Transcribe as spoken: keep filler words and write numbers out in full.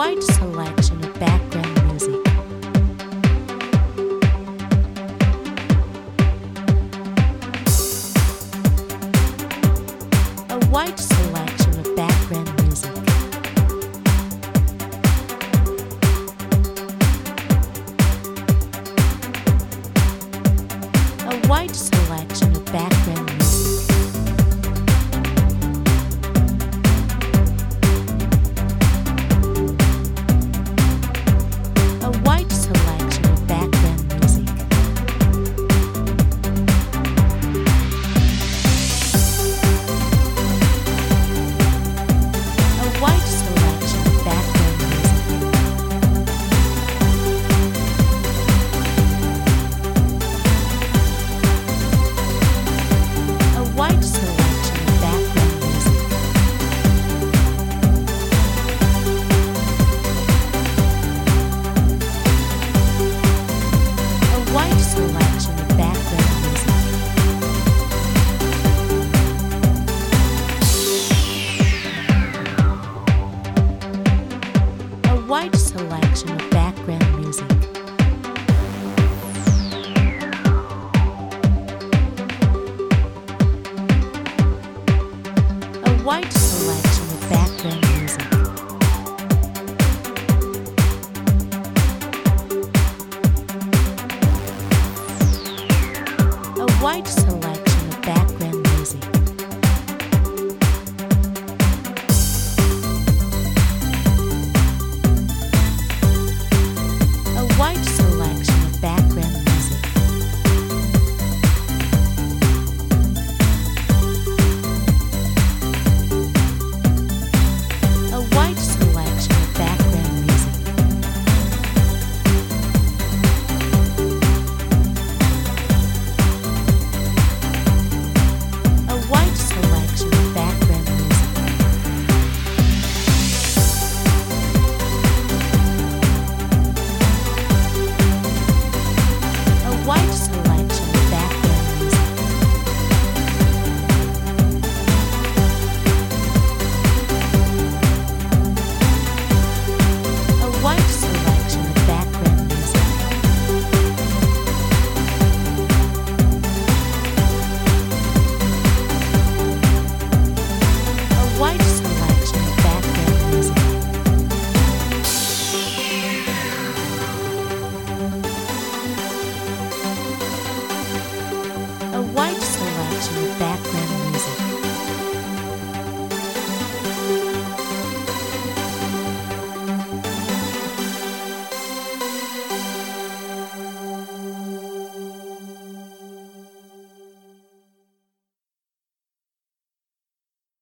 wide selection of background music. A wide selection of background music. A wide selection of background music. A wide selection of background music. A wide selection of background music. A wide selection of background music. A wide selection of background music. A wide selection of background music. A wide selection of background music. A wide selection of background music.